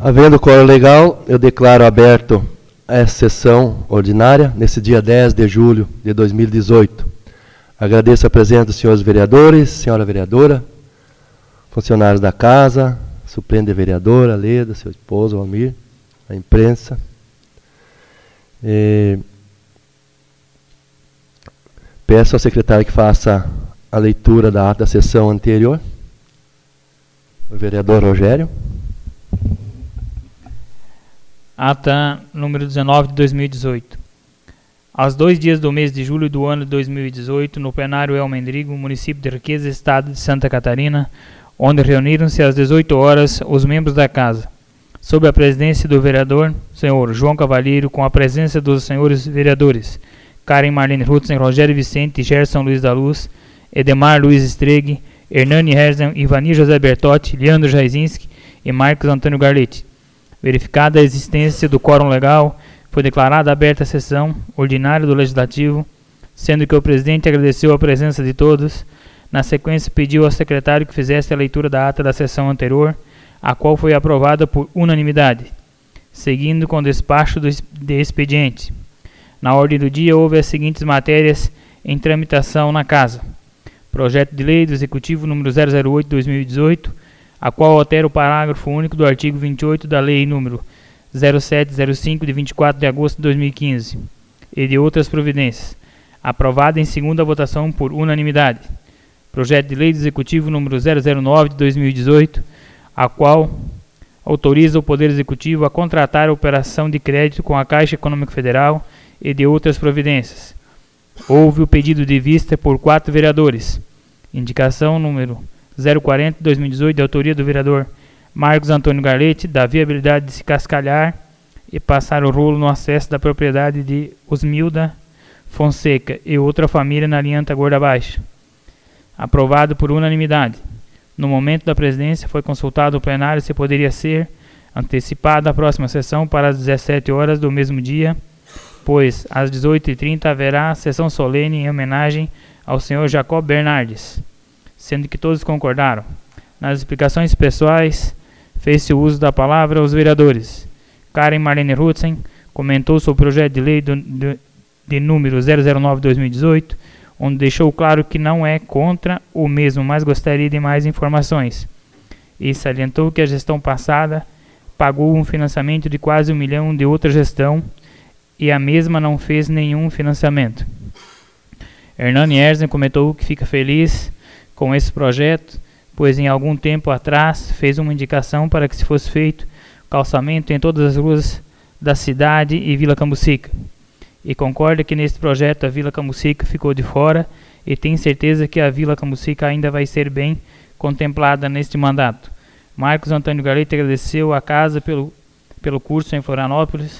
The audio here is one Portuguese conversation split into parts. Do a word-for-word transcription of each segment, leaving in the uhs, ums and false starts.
Havendo quórum legal, eu declaro aberto essa sessão ordinária, nesse dia dez de julho de dois mil e dezoito. Agradeço a presença dos senhores vereadores, senhora vereadora, funcionários da casa, suplente vereadora, Leda, seu esposo, Almir, a imprensa. E peço ao secretário que faça a leitura da ata da sessão anterior. O vereador Rogério. Ata número dezenove de dois mil e dezoito. Aos dois dias do mês de julho do ano de dois mil e dezoito, no plenário El Mendrigo, município de Riqueza, estado de Santa Catarina, onde reuniram-se às dezoito horas os membros da casa, sob a presidência do vereador, senhor João Cavalheiro, com a presença dos senhores vereadores Karen Marlene Rutzen, Rogério Vicente, Gerson Luiz da Luz, Edemar Luiz Stregue, Hernani Herzen, Ivani José Bertotti, Leandro Jaizinski e Marcos Antônio Garletti. Verificada a existência do quórum legal, foi declarada aberta a sessão ordinária do Legislativo, sendo que o presidente agradeceu a presença de todos. Na sequência, pediu ao secretário que fizesse a leitura da ata da sessão anterior, a qual foi aprovada por unanimidade, seguindo com o despacho do de expediente. Na ordem do dia, houve as seguintes matérias em tramitação na Casa. Projeto de Lei do Executivo número zero zero oito barra dois mil e dezoito, a qual altera o parágrafo único do artigo vinte e oito da Lei número zero sete zero cinco, de vinte e quatro de agosto de dois mil e quinze, e de outras providências, aprovada em segunda votação por unanimidade. Projeto de Lei do Executivo número zero zero nove de dois mil e dezoito, a qual autoriza o Poder Executivo a contratar a operação de crédito com a Caixa Econômica Federal e de outras providências. Houve o pedido de vista por quatro vereadores. Indicação número zero quarenta de dois mil e dezoito, de autoria do vereador Marcos Antônio Garletti, da viabilidade de se cascalhar e passar o rolo no acesso da propriedade de Osmilda Fonseca e outra família na linha Gorda Baixa. Aprovado por unanimidade. No momento da presidência, foi consultado o plenário se poderia ser antecipada a próxima sessão para as dezessete horas do mesmo dia, pois às dezoito e trinta haverá sessão solene em homenagem ao senhor Jacob Bernardes, sendo que todos concordaram. Nas explicações pessoais, fez-se o uso da palavra aos vereadores. Karen Marlene Rutzen comentou sobre o projeto de lei do, de, de número zero zero nove barra dois mil e dezoito, onde deixou claro que não é contra o mesmo, mas gostaria de mais informações. E salientou que a gestão passada pagou um financiamento de quase um milhão de outra gestão e a mesma não fez nenhum financiamento. Hernani Herzen comentou que fica feliz com esse projeto, pois em algum tempo atrás fez uma indicação para que se fosse feito calçamento em todas as ruas da cidade e Vila Cambucica. E concorda que neste projeto a Vila Cambucica ficou de fora e tem certeza que a Vila Cambucica ainda vai ser bem contemplada neste mandato. Marcos Antônio Garletti agradeceu à casa pelo, pelo curso em Florianópolis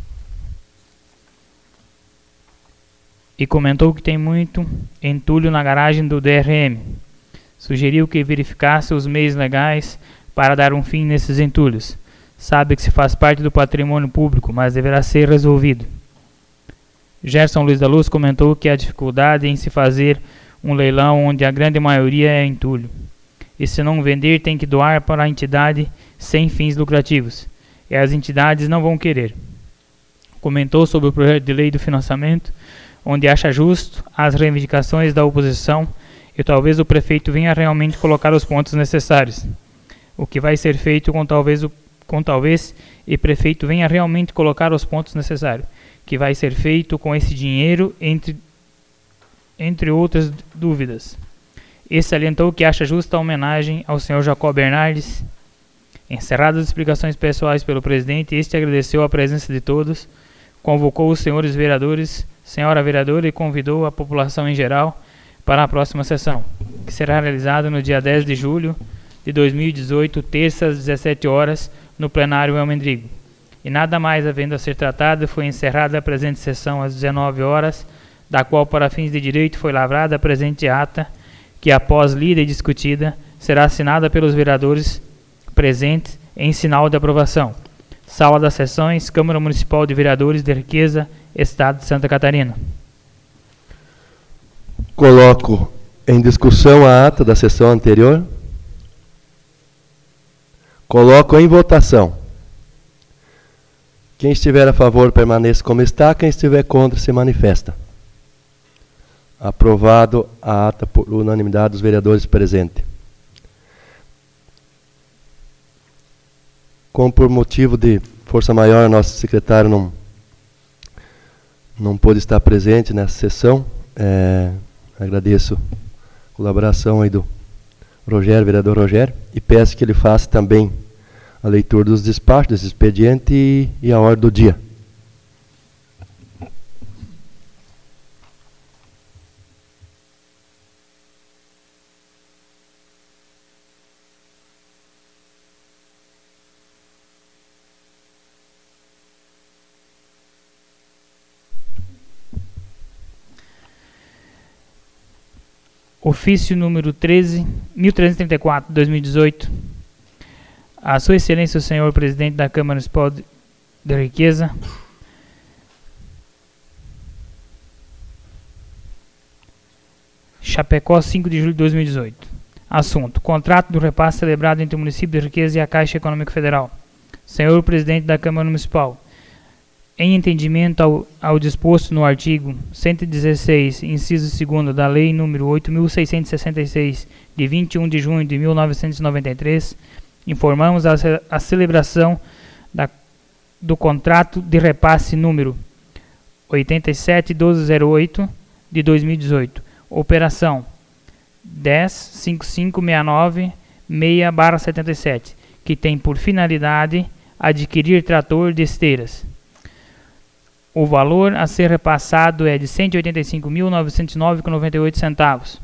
e comentou que tem muito entulho na garagem do D R M. Sugeriu que verificasse os meios legais para dar um fim nesses entulhos. Sabe que se faz parte do patrimônio público, mas deverá ser resolvido. Gerson Luiz da Luz comentou que há dificuldade em se fazer um leilão onde a grande maioria é entulho. E se não vender, tem que doar para a entidade sem fins lucrativos. E as entidades não vão querer. Comentou sobre o projeto de lei do financiamento, onde acha justo as reivindicações da oposição e talvez o prefeito venha realmente colocar os pontos necessários. O que vai ser feito com talvez, o, com talvez e prefeito venha realmente colocar os pontos necessários. Que vai ser feito com esse dinheiro, entre, entre outras dúvidas. E salientou que acha justa a homenagem ao senhor Jacob Bernardes. Encerradas as explicações pessoais pelo presidente, este agradeceu a presença de todos, convocou os senhores vereadores, senhora vereadora e convidou a população em geral para a próxima sessão, que será realizada no dia dez de julho de dois mil e dezoito, terça às dezessete horas, no plenário El Mendrigo. E nada mais havendo a ser tratado, foi encerrada a presente sessão às dezenove horas, da qual, para fins de direito, foi lavrada a presente ata, que, após lida e discutida, será assinada pelos vereadores presentes em sinal de aprovação. Sala das Sessões, Câmara Municipal de Vereadores de Riqueza, Estado de Santa Catarina. Coloco em discussão a ata da sessão anterior. Coloco em votação. Quem estiver a favor, permaneça como está. Quem estiver contra, se manifesta. Aprovado a ata por unanimidade dos vereadores presentes. Como por motivo de força maior, nosso secretário não, não pôde estar presente nessa sessão, é, agradeço a colaboração aí do Rogério, vereador Rogério, e peço que ele faça também a leitura dos despachos, desse expediente e, e a ordem do dia. Ofício número treze, mil trezentos e trinta e quatro, dois mil e dezoito. A Sua Excelência, o Senhor Presidente da Câmara Municipal de, de Riqueza, Chapecó, cinco de julho de dois mil e dezoito. Assunto: contrato do repasse celebrado entre o município de Riqueza e a Caixa Econômica Federal. Senhor Presidente da Câmara Municipal, em entendimento ao, ao disposto no artigo cento e dezesseis, inciso segundo da Lei nº oito mil seiscentos e sessenta e seis, de vinte e um de junho de mil novecentos e noventa e três, informamos a, a celebração da, do contrato de repasse número oitenta e sete mil duzentos e oito de dois mil e dezoito, operação dez cinco cinco seis nove seis barra setenta e sete, que tem por finalidade adquirir trator de esteiras. O valor a ser repassado é de cento e oitenta e cinco mil novecentos e nove reais e noventa e oito centavos,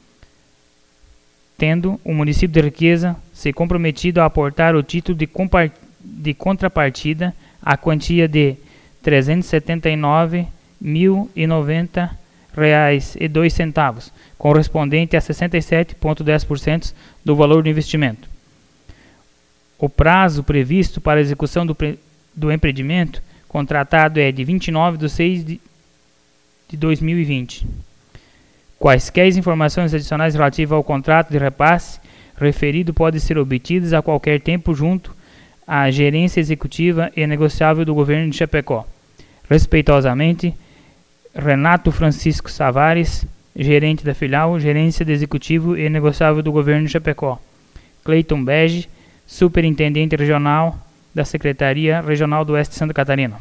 tendo o município de Riqueza se comprometido a aportar o título de, de contrapartida a quantia de trezentos e setenta e nove mil e noventa reais e dois centavos, correspondente a sessenta e sete vírgula dez por cento do valor do investimento. O prazo previsto para a execução do, do empreendimento contratado é de vinte e nove de seis de dois mil e vinte. Quaisquer informações adicionais relativas ao contrato de repasse referido podem ser obtidas a qualquer tempo junto à gerência executiva e negociável do governo de Chapecó. Respeitosamente, Renato Francisco Savares, gerente da filial, gerência de executivo e negociável do governo de Chapecó. Cleiton Bege, superintendente regional da Secretaria Regional do Oeste de Santa Catarina.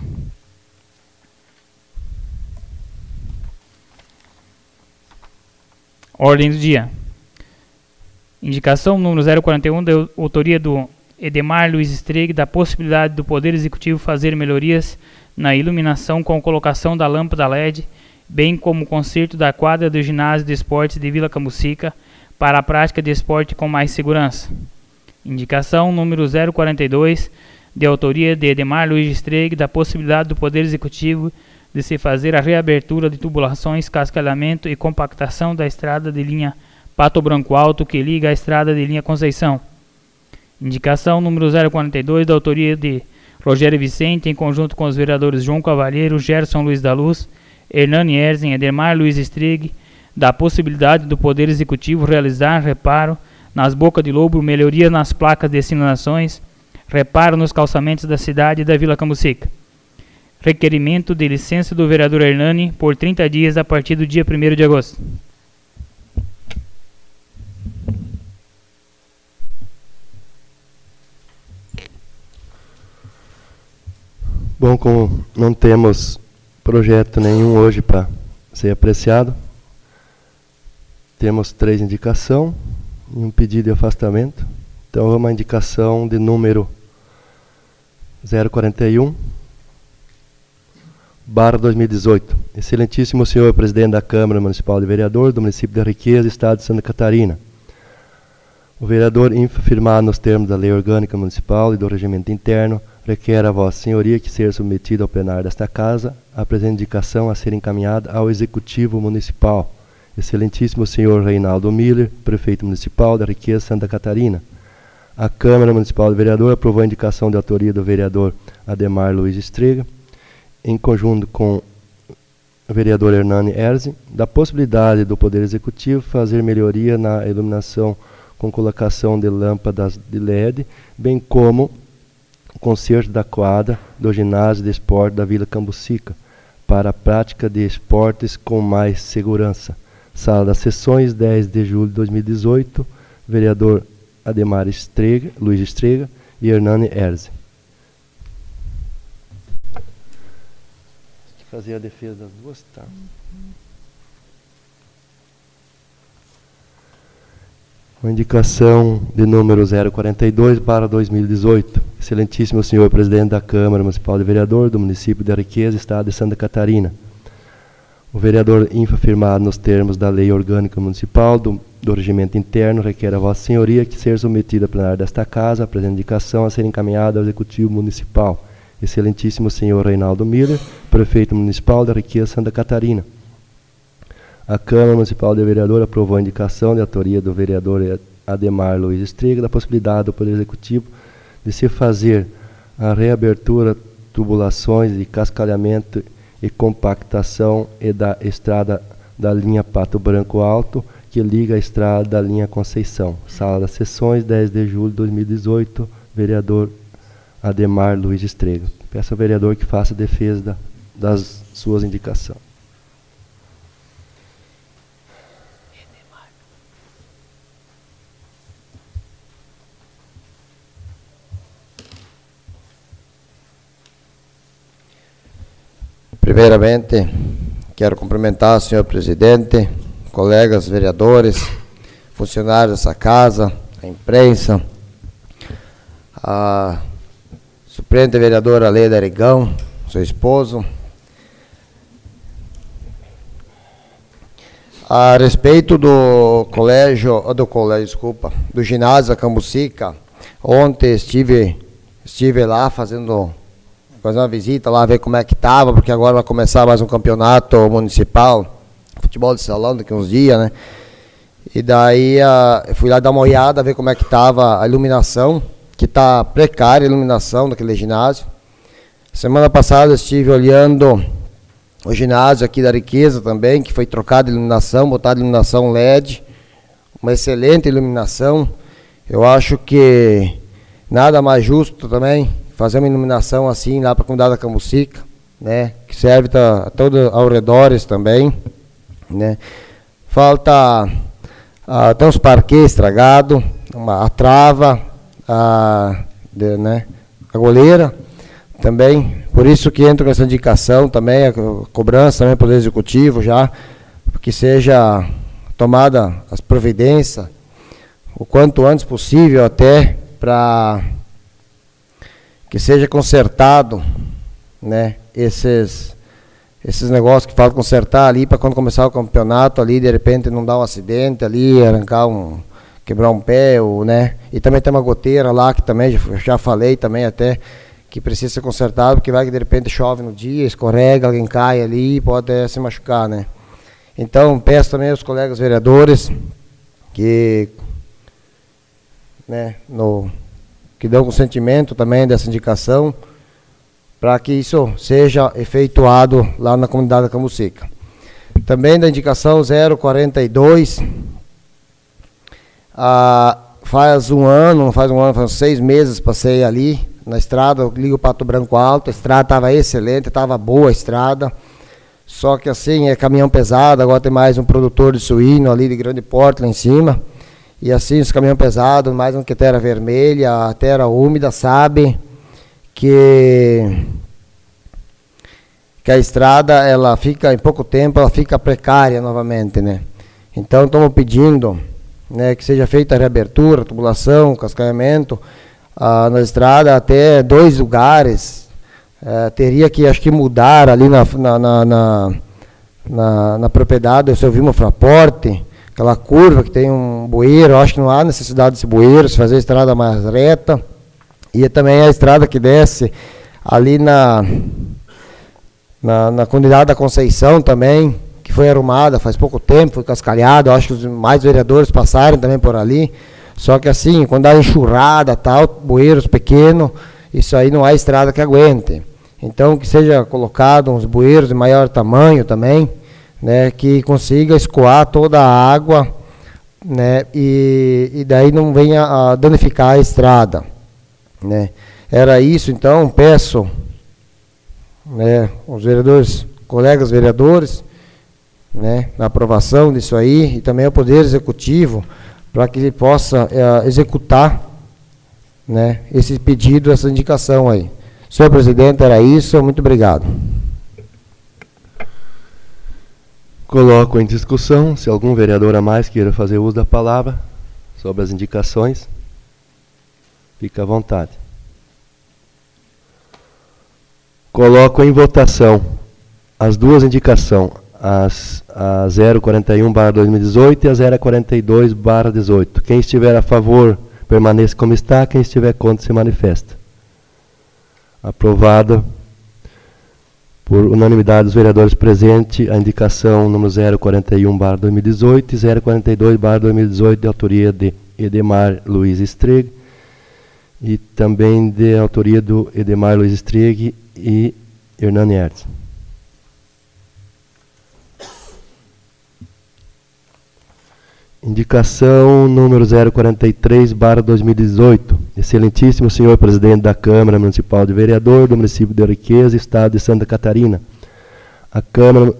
Ordem do dia. Indicação número zero quarenta e um, da autoria do Edemar Luiz Stregue, da possibilidade do Poder Executivo fazer melhorias na iluminação com colocação da lâmpada L E D, bem como o conserto da quadra do ginásio de esportes de Vila Camusica para a prática de esporte com mais segurança. Indicação número zero quarenta e dois, de autoria de Edemar Luiz Stregue, da possibilidade do Poder Executivo de se fazer a reabertura de tubulações, cascalhamento e compactação da estrada de linha Pato Branco Alto que liga a estrada de linha Conceição. Indicação número zero quarenta e dois, da autoria de Rogério Vicente, em conjunto com os vereadores João Cavalheiro, Gerson Luiz da Luz, Hernani Erzen, Edemar Luiz Stregue, da possibilidade do Poder Executivo realizar reparo nas bocas de lobo, melhoria nas placas de sinalizações, reparo nos calçamentos da cidade e da Vila Camusica. Requerimento de licença do vereador Hernani por trinta dias a partir do dia primeiro de agosto. Bom, como não temos projeto nenhum hoje para ser apreciado, temos três indicações e um pedido de afastamento. Então, é uma indicação de número zero quarenta e um, barra dois mil e dezoito. Excelentíssimo senhor presidente da Câmara Municipal de Vereadores do município da Riqueza, Estado de Santa Catarina. O vereador, infirmado nos termos da Lei Orgânica Municipal e do Regimento Interno, requer a vossa senhoria que seja submetido ao plenário desta Casa a presente indicação a ser encaminhada ao Executivo Municipal. Excelentíssimo senhor Reinaldo Miller, prefeito municipal da Riqueza, Santa Catarina. A Câmara Municipal de Vereadores aprovou a indicação de autoria do vereador Ademar Luiz Stregue, em conjunto com o vereador Hernani Erzen, da possibilidade do Poder Executivo fazer melhoria na iluminação com colocação de lâmpadas de L E D, bem como o conserto da quadra do ginásio de esporte da Vila Cambucica, para a prática de esportes com mais segurança. Sala das Sessões, dez de julho de dois mil e dezoito, vereador Ademar Estrega, Luiz Estrega e Hernani Erze. Fazer a defesa das duas, tá? Uma indicação de número zero quarenta e dois para dois mil e dezoito. Excelentíssimo senhor presidente da Câmara Municipal de Vereador do município de Ariqueza, estado de Santa Catarina. O vereador infra firmado nos termos da Lei Orgânica Municipal do, do Regimento Interno requer a Vossa Senhoria que seja submetida a plenário desta Casa a presente indicação a ser encaminhada ao Executivo Municipal. Excelentíssimo senhor Reinaldo Miller, prefeito municipal de Ariqueza, Santa Catarina. A Câmara Municipal de Vereador aprovou a indicação de autoria do vereador Ademar Luiz Estrega da possibilidade do Poder Executivo de se fazer a reabertura, tubulações de cascalhamento e compactação e da estrada da linha Pato Branco Alto, que liga a estrada da linha Conceição. Sala das Sessões, dez de julho de dois mil e dezoito, vereador Ademar Luiz Estrega. Peço ao vereador que faça a defesa da, das suas indicações. Primeiramente, quero cumprimentar o senhor presidente, colegas vereadores, funcionários dessa casa, a imprensa, a suplente vereadora Leda Arigão, seu esposo. A respeito do colégio, do colégio, desculpa, do ginásio Cambucica, ontem estive, estive lá fazendo, fazer uma visita lá, ver como é que estava, porque agora vai começar mais um campeonato municipal, futebol de salão daqui uns dias, né? E daí a, eu fui lá dar uma olhada, ver como é que estava a iluminação, que está precária a iluminação daquele ginásio. Semana passada estive olhando o ginásio aqui da Ariqueza também, que foi trocado de iluminação, botada iluminação L E D, uma excelente iluminação. Eu acho que nada mais justo também fazer uma iluminação assim lá para a comunidade da Cambucica, né, que serve a todo ao redores também, né. Falta ah, tem uns parquês estragados, a trava, a, de, né, a goleira também. Por isso que entro com essa indicação também, a cobrança também para o Executivo já, que seja tomada as providências o quanto antes possível até para que seja consertado, né, esses, esses negócios que faltam consertar ali para quando começar o campeonato ali, de repente não dar um acidente ali, arrancar um, quebrar um pé, ou, né, e também tem uma goteira lá que também, já, já falei também até, que precisa ser consertado, porque vai que de repente chove no dia, escorrega, alguém cai ali e pode até se machucar, né. Então, peço também aos colegas vereadores que, né, no, que dão consentimento também dessa indicação, para que isso seja efetuado lá na comunidade da Cambucica. Também da indicação zero quarenta e dois, ah, faz um ano, não faz um ano, faz uns seis meses, passei ali na estrada, eu ligo o Pato Branco Alto, a estrada estava excelente, estava boa a estrada, só que assim, é caminhão pesado, agora tem mais um produtor de suíno ali de grande porte lá em cima, e assim, os caminhões pesados, mais um que terra vermelha, a terra úmida, sabe que, que a estrada, ela fica, em pouco tempo, ela fica precária novamente, né? Então, estamos pedindo, né, que seja feita a reabertura, tubulação, cascalhamento, ah, na estrada, até dois lugares, eh, teria que, acho que, mudar ali na, na, na, na, na, na propriedade do seu Vilma Fraporte, aquela curva que tem um bueiro, acho que não há necessidade desse bueiro, se fazer a estrada mais reta, e também a estrada que desce ali na, na, na comunidade da Conceição também, que foi arrumada faz pouco tempo, foi cascalhada, acho que os mais vereadores passaram também por ali, só que assim, quando há enxurrada, tal, bueiros pequenos, isso aí não há estrada que aguente. Então, que seja colocado uns bueiros de maior tamanho também, né, que consiga escoar toda a água, né, e, e daí não venha a danificar a estrada, né. Era isso, então, peço, né, os vereadores, colegas vereadores, né, na aprovação disso aí, e também ao Poder Executivo, para que ele possa é, executar, né, esse pedido, essa indicação aí. Senhor presidente, era isso, muito obrigado. Coloco em discussão, se algum vereador a mais queira fazer uso da palavra sobre as indicações, fica à vontade. Coloco em votação as duas indicações, as, a zero quarenta e um barra dois mil e dezoito e a zero quarenta e dois barra dezoito. Quem estiver a favor, permaneça como está. Quem estiver contra, se manifesta. Aprovada por unanimidade dos vereadores presentes a indicação número zero quarenta e um barra dois mil e dezoito e zero quarenta e dois barra dois mil e dezoito, de autoria de Edemar Luiz Stregue, e também de autoria do Edemar Luiz Stregue e Hernani Hertz. Indicação número zero quarenta e três barra dois mil e dezoito. Excelentíssimo senhor presidente da Câmara Municipal de Vereador do município de Riqueza, estado de Santa Catarina. A Câmara...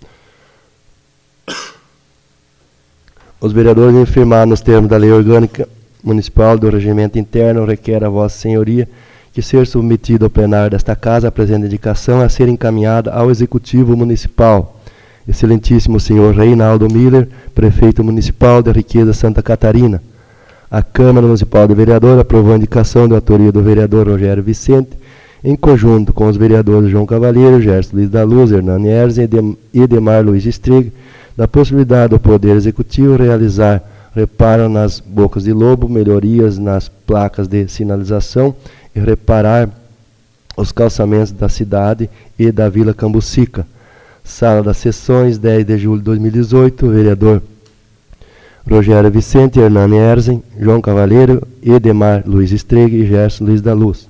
Os vereadores infirmaram nos termos da Lei Orgânica Municipal do Regimento Interno, requer a vossa senhoria que ser submetido ao plenário desta Casa a presente indicação a ser encaminhada ao Executivo Municipal. Excelentíssimo senhor Reinaldo Miller, prefeito municipal de Riqueza, Santa Catarina. A Câmara Municipal de Vereadores aprovou a indicação de autoria do vereador Rogério Vicente, em conjunto com os vereadores João Cavalheiro, Gerson Luiz da Luz, Hernani Hertz e Edemar Luiz Stregue, da possibilidade do Poder Executivo realizar reparo nas bocas de lobo, melhorias nas placas de sinalização e reparar os calçamentos da cidade e da Vila Cambucica. Sala das Sessões, dez de julho de dois mil e dezoito, vereador Rogério Vicente, Hernani Hertz, João Cavalheiro, Edemar Luiz Stregue e Gerson Luiz da Luz.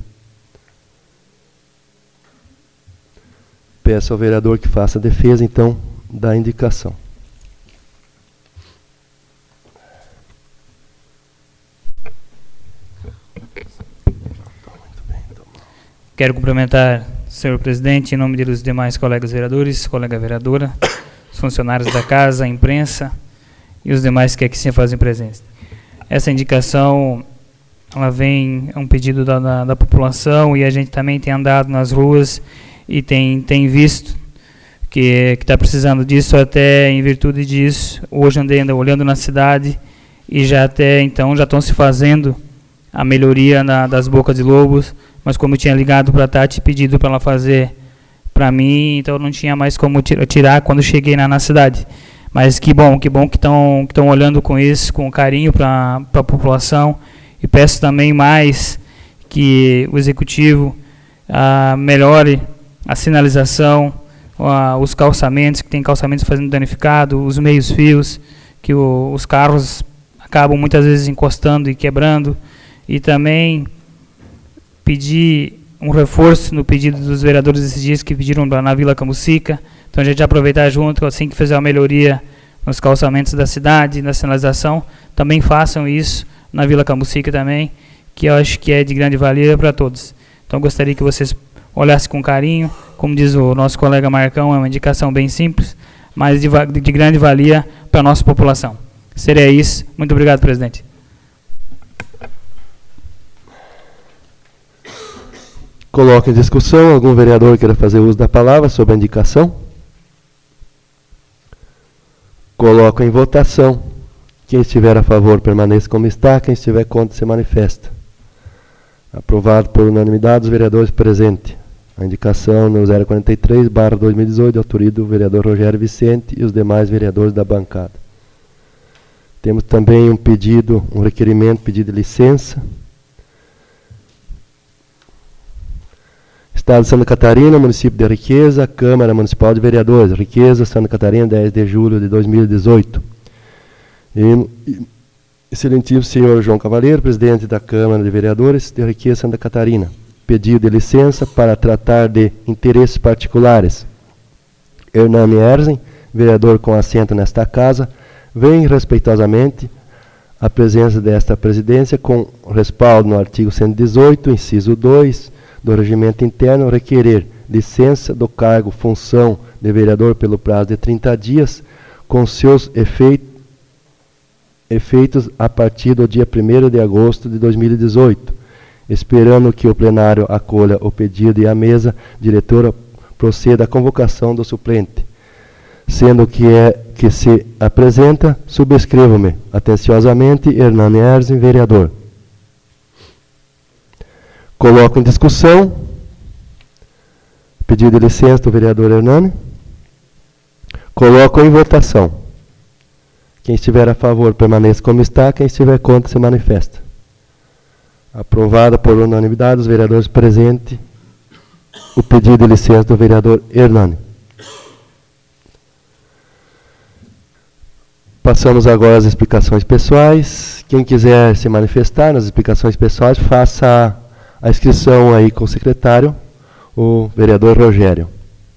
Peço ao vereador que faça a defesa, então, da indicação. Quero cumprimentar o senhor presidente, em nome dos demais colegas vereadores, colega vereadora, os funcionários da casa, a imprensa e os demais que aqui se fazem presentes. Essa indicação, ela vem, é um pedido da, da, da população, e a gente também tem andado nas ruas e tem, tem visto que está precisando disso, até em virtude disso. Hoje andei ainda olhando na cidade e já até então já estão se fazendo a melhoria na, das bocas de lobos, mas como eu tinha ligado para a Tati, pedido para ela fazer para mim, então não tinha mais como tirar quando cheguei na, na cidade. Mas que bom, que bom que estão que estão olhando com isso, com carinho para a população, e peço também mais que o Executivo ah, melhore a sinalização, ah, os calçamentos, que tem calçamentos fazendo danificado, os meios fios, que o, os carros acabam muitas vezes encostando e quebrando, e também pedir um reforço no pedido dos vereadores esses dias que pediram na Vila Cambucica. Então a gente vai aproveitar junto, assim que fizer a melhoria nos calçamentos da cidade, na sinalização, também façam isso na Vila Cambucica também, que eu acho que é de grande valia para todos. Então gostaria que vocês olhassem com carinho, como diz o nosso colega Marcão, é uma indicação bem simples, mas de, de grande valia para a nossa população. Seria isso. Muito obrigado, presidente. Coloco em discussão. Algum vereador queira fazer uso da palavra sobre a indicação? Coloco em votação. Quem estiver a favor, permaneça como está. Quem estiver contra, se manifesta. Aprovado por unanimidade dos vereadores presentes. A indicação no zero quarenta e três barra dois mil e dezoito, de autoria do vereador Rogério Vicente e os demais vereadores da bancada. Temos também um pedido, um requerimento, pedido de licença. Estado de Santa Catarina, município de Riqueza, Câmara Municipal de Vereadores, Riqueza, Santa Catarina, dez de julho de dois mil e dezoito. E, excelentíssimo senhor João Cavalheiro, presidente da Câmara de Vereadores de Riqueza, Santa Catarina, pedido de licença para tratar de interesses particulares. Hernani Hertz, vereador com assento nesta casa, vem respeitosamente a presença desta presidência com respaldo no artigo cento e dezoito, inciso dois, do regimento interno, requerer licença do cargo, função de vereador pelo prazo de trinta dias, com seus efeitos, efeitos a partir do dia primeiro de agosto de dois mil e dezoito, esperando que o plenário acolha o pedido e a mesa diretora proceda à convocação do suplente. Sendo que é que se apresenta, subscrevo-me atenciosamente, Hernani Erzin, vereador. Coloco em discussão pedido de licença do vereador Hernani. Coloco em votação. Quem estiver a favor, permaneça como está. Quem estiver contra, se manifesta. Aprovado por unanimidade os vereadores presentes o pedido de licença do vereador Hernani. Passamos agora às explicações pessoais. Quem quiser se manifestar nas explicações pessoais, faça a inscrição aí com o secretário, o vereador Rogério.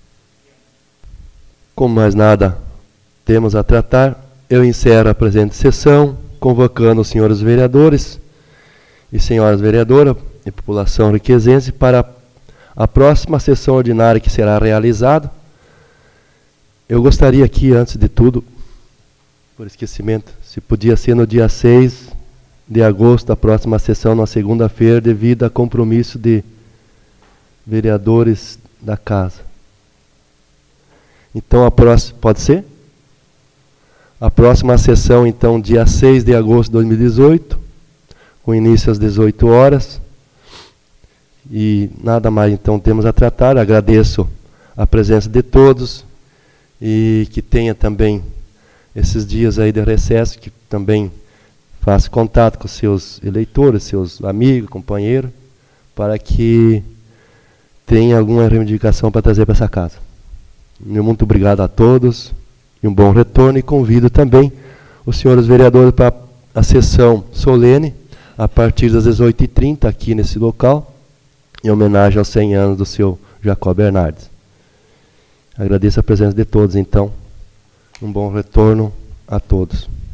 Como mais nada temos a tratar, eu encerro a presente sessão, convocando os senhores vereadores e senhoras vereadoras e população riquezense para a próxima sessão ordinária que será realizada. Eu gostaria aqui, antes de tudo, por esquecimento, se podia ser no dia seis de agosto, a próxima sessão, na segunda-feira, devido a compromisso de vereadores da casa. Então, a próxima, pode ser? A próxima sessão, então, dia seis de agosto de dois mil e dezoito, com início às dezoito horas. E nada mais, então, temos a tratar. Agradeço a presença de todos e que tenha também esses dias aí de recesso, que também faça contato com seus eleitores, seus amigos, companheiros, para que tenha alguma reivindicação para trazer para essa casa. Muito obrigado a todos e um bom retorno, e convido também os senhores vereadores para a sessão solene, a partir das dezoito e trinta, aqui nesse local, em homenagem aos cem anos do seu Jacó Bernardes. Agradeço a presença de todos, então. Um bom retorno a todos.